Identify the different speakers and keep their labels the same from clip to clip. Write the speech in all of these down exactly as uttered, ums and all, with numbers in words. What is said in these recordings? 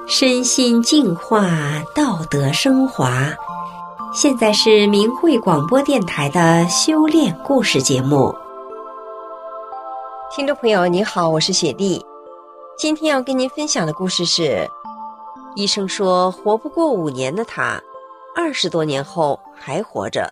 Speaker 1: 身心净化，道德升华。现在是明慧广播电台的修炼故事节目。
Speaker 2: 听众朋友你好，我是雪莉。今天要跟您分享的故事是，医生说活不过五年的他，二十多年后还活着。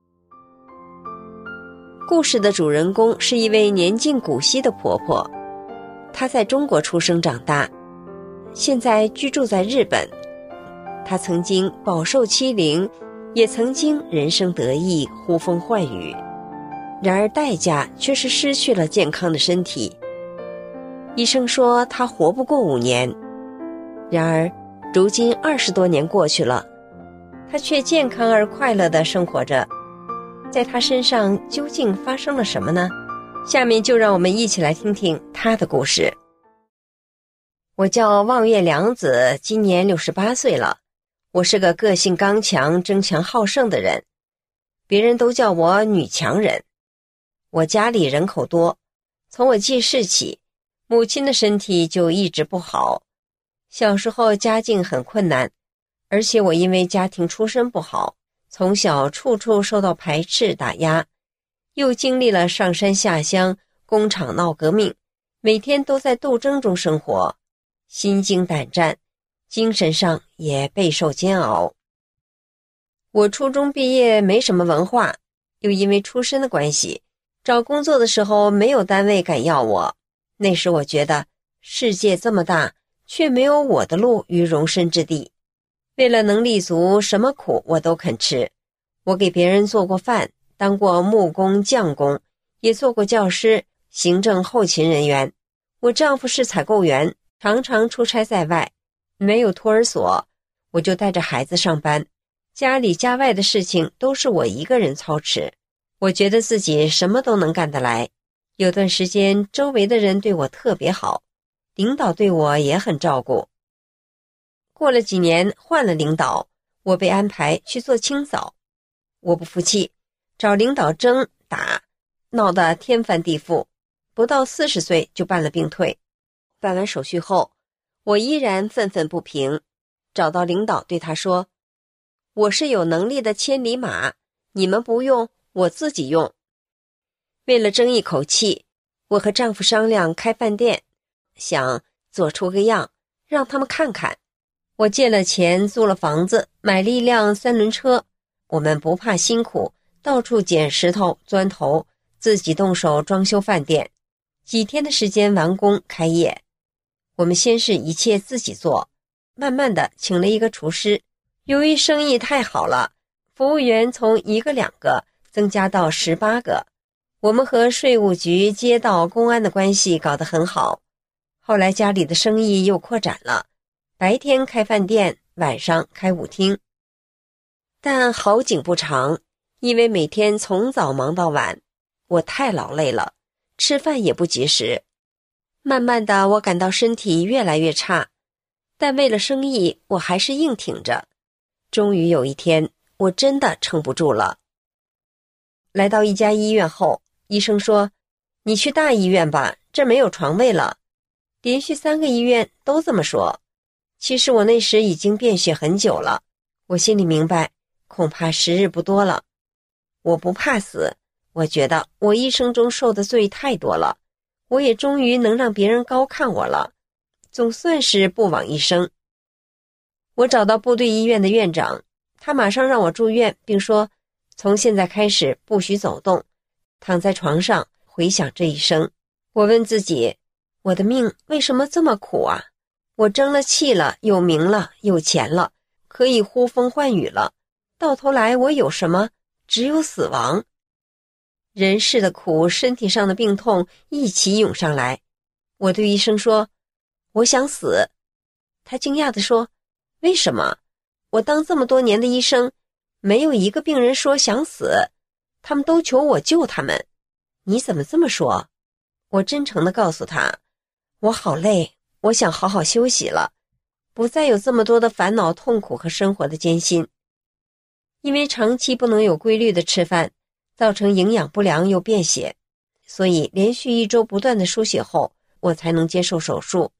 Speaker 2: 故事的主人公是一位年近古稀的婆婆，她在中国出生长大，现在居住在日本。她曾经饱受欺凌，也曾经人生得意，呼风唤雨，然而代价却是失去了健康的身体。医生说她活不过五年，然而如今二十多年过去了，她却健康而快乐地生活着。在她身上究竟发生了什么呢？下面就让我们一起来听听她的故事。我叫望月良子，今年六十八岁了。我是个个性刚强、争强好胜的人，别人都叫我女强人。我家里人口多，从我记事起，母亲的身体就一直不好。小时候家境很困难，而且我因为家庭出身不好，从小处处受到排斥打压，又经历了上山下乡、工厂闹革命，每天都在斗争中生活，心惊胆战，精神上也备受煎熬。我初中毕业没什么文化，又因为出身的关系，找工作的时候没有单位敢要我。那时我觉得世界这么大，却没有我的路与容身之地。为了能立足，什么苦我都肯吃。我给别人做过饭，当过木工、匠工，也做过教师、行政后勤人员。我丈夫是采购员，常常出差在外，没有托儿所，我就带着孩子上班，家里家外的事情都是我一个人操持。我觉得自己什么都能干得来。有段时间周围的人对我特别好，领导对我也很照顾。过了几年换了领导，我被安排去做清扫。我不服气，找领导争打，闹得天翻地覆，不到四十岁就办了病退。办完手续后，我依然愤愤不平，找到领导对他说，我是有能力的千里马，你们不用，我自己用。为了争一口气，我和丈夫商量开饭店，想做出个样，让他们看看。我借了钱租了房子，买了一辆三轮车，我们不怕辛苦，到处捡石头钻头，自己动手装修饭店。几天的时间完工开业。我们先是一切自己做，慢慢的请了一个厨师。由于生意太好了，服务员从一个两个增加到十八个。我们和税务局、街道、公安的关系搞得很好。后来家里的生意又扩展了，白天开饭店，晚上开舞厅。但好景不长，因为每天从早忙到晚，我太劳累了，吃饭也不及时。慢慢的，我感到身体越来越差，但为了生意，我还是硬挺着。终于有一天，我真的撑不住了。来到一家医院后，医生说，你去大医院吧，这没有床位了。连续三个医院都这么说。其实我那时已经便血很久了，我心里明白，恐怕时日不多了。我不怕死，我觉得我一生中受的罪太多了，我也终于能让别人高看我了，总算是不枉一生。我找到部队医院的院长，他马上让我住院，并说从现在开始不许走动，躺在床上回想这一生。我问自己，我的命为什么这么苦啊？我争了气了，有名了，有钱了，可以呼风唤雨了，到头来我有什么？只有死亡。人世的苦，身体上的病痛一起涌上来。我对医生说，我想死。他惊讶地说，为什么？我当这么多年的医生，没有一个病人说想死，他们都求我救他们。你怎么这么说？我真诚地告诉他，我好累，我想好好休息了，不再有这么多的烦恼、痛苦和生活的艰辛。因为长期不能有规律的吃饭，造成营养不良又便血，所以连续一周不断的输血后，我才能接受手术。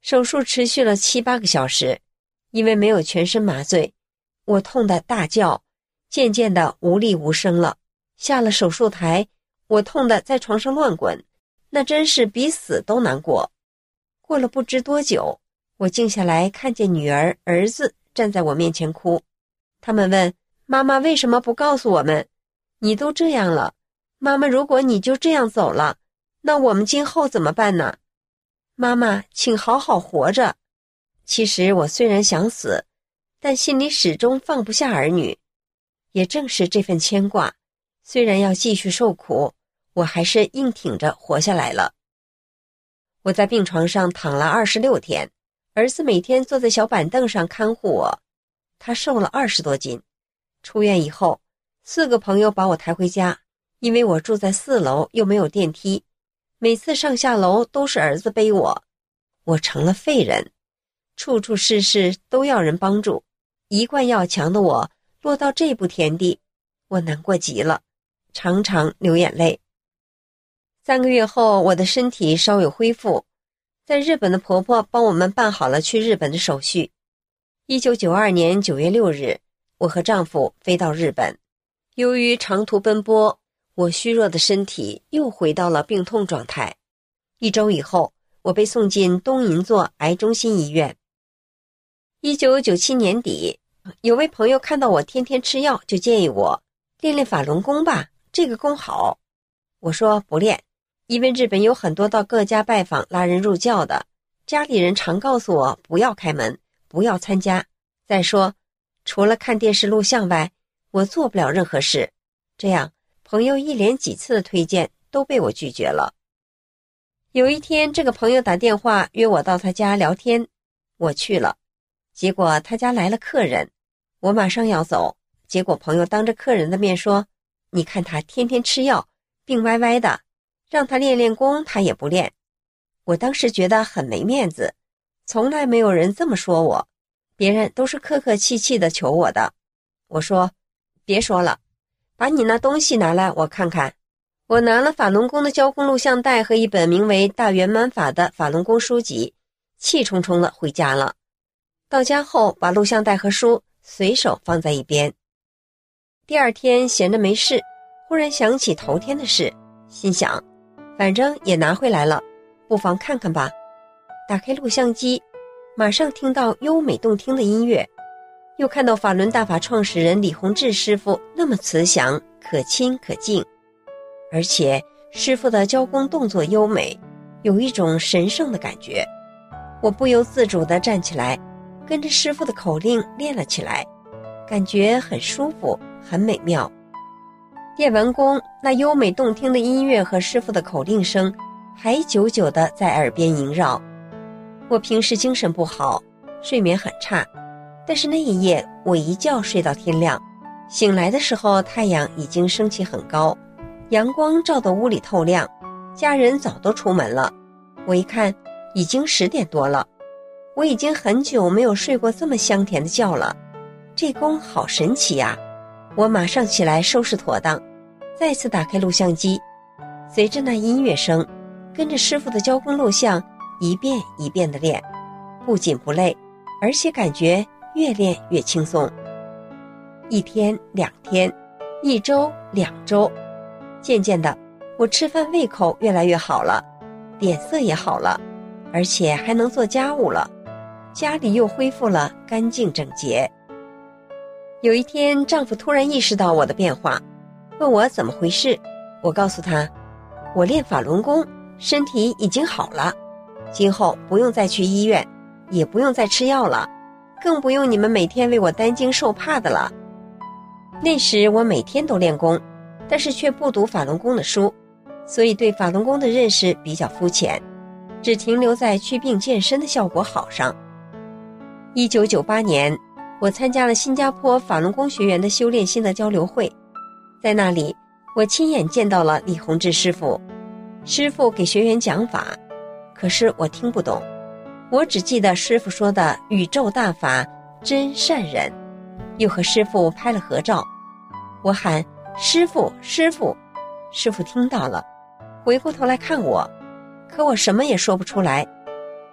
Speaker 2: 手术持续了七八个小时，因为没有全身麻醉，我痛得大叫，渐渐的无力无声了。下了手术台，我痛得在床上乱滚，那真是比死都难过。过了不知多久，我静下来看见女儿、儿子站在我面前哭。他们问妈妈为什么不告诉我们？你都这样了，妈妈，如果你就这样走了，那我们今后怎么办呢？妈妈，请好好活着。其实我虽然想死，但心里始终放不下儿女。也正是这份牵挂，虽然要继续受苦，我还是硬挺着活下来了。我在病床上躺了二十六天，儿子每天坐在小板凳上看护我。他瘦了二十多斤。出院以后，四个朋友把我抬回家，因为我住在四楼又没有电梯，每次上下楼都是儿子背我。我成了废人，处处事事都要人帮助，一贯要强的我落到这步田地，我难过极了，常常流眼泪。三个月后，我的身体稍有恢复，在日本的婆婆帮我们办好了去日本的手续。一九九二年九月六日，我和丈夫飞到日本。由于长途奔波，我虚弱的身体又回到了病痛状态。一周以后，我被送进东银座癌中心医院。一九九七年底，有位朋友看到我天天吃药，就建议我练练法轮功吧，这个功好。我说不练，因为日本有很多到各家拜访拉人入教的，家里人常告诉我不要开门，不要参加。再说，除了看电视录像外，我做不了任何事。这样，朋友一连几次的推荐都被我拒绝了。有一天，这个朋友打电话约我到他家聊天，我去了。结果他家来了客人，我马上要走，结果朋友当着客人的面说，你看他天天吃药，病歪歪的，让他练练功他也不练。我当时觉得很没面子，从来没有人这么说我，别人都是客客气气的求我的。我说别说了，把你那东西拿来我看看。我拿了法轮功的教功录像带和一本名为《大圆满法》的法轮功书籍，气冲冲的回家了。到家后，把录像带和书随手放在一边。第二天闲着没事，忽然想起头天的事，心想反正也拿回来了，不妨看看吧。打开录像机，马上听到优美动听的音乐，又看到法轮大法创始人李洪志师父那么慈祥，可亲可敬，而且师父的教功动作优美，有一种神圣的感觉。我不由自主地站起来，跟着师父的口令练了起来，感觉很舒服，很美妙。练完功，那优美动听的音乐和师父的口令声还久久地在耳边萦绕。我平时精神不好，睡眠很差，但是那一夜我一觉睡到天亮，醒来的时候太阳已经升起很高，阳光照得屋里透亮，家人早都出门了。我一看已经十点多了，我已经很久没有睡过这么香甜的觉了，这功好神奇呀！我马上起来收拾妥当，再次打开录像机，随着那音乐声，跟着师父的教功录像一遍一遍地练，不仅不累，而且感觉越练越轻松。一天两天，一周两周，渐渐的我吃饭胃口越来越好了，脸色也好了，而且还能做家务了，家里又恢复了干净整洁。有一天，丈夫突然意识到我的变化，问我怎么回事。我告诉他，我练法轮功，身体已经好了，今后不用再去医院，也不用再吃药了，更不用你们每天为我担惊受怕的了。那时我每天都练功，但是却不读法轮功的书，所以对法轮功的认识比较肤浅，只停留在祛病健身的效果好上。一九九八年，我参加了新加坡法轮功学员的修炼心得交流会，在那里我亲眼见到了李洪志师父。师父给学员讲法，可是我听不懂，我只记得师父说的宇宙大法真善忍，又和师父拍了合照。我喊师父师父，师父听到了，回过头来看我，可我什么也说不出来。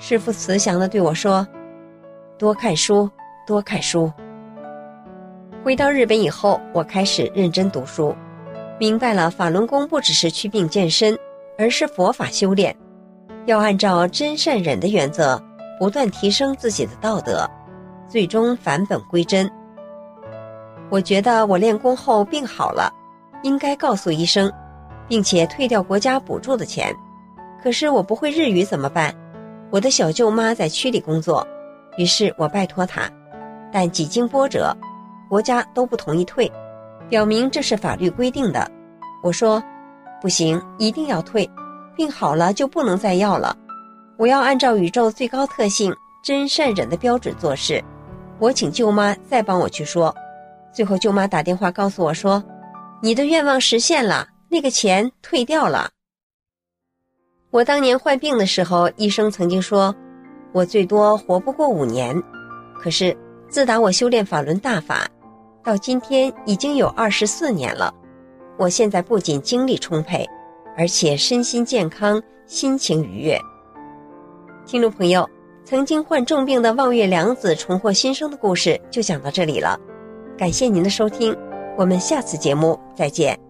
Speaker 2: 师父慈祥地对我说，多看书，多看书。回到日本以后，我开始认真读书，明白了法轮功不只是祛病健身，而是佛法修炼，要按照真善忍的原则，不断提升自己的道德，最终返本归真。我觉得我练功后病好了，应该告诉医生，并且退掉国家补助的钱。可是我不会日语怎么办？我的小舅妈在区里工作，于是我拜托她，但几经波折，国家都不同意退，表明这是法律规定的。我说不行，一定要退，病好了就不能再要了，我要按照宇宙最高特性真善忍的标准做事。我请舅妈再帮我去说，最后舅妈打电话告诉我说，你的愿望实现了，那个钱退掉了。我当年患病的时候，医生曾经说我最多活不过五年，可是自打我修炼法轮大法到今天已经有二十四年了。我现在不仅精力充沛，而且身心健康，心情愉悦。听众朋友，曾经患重病的望月良子重获新生的故事就讲到这里了，感谢您的收听，我们下次节目再见。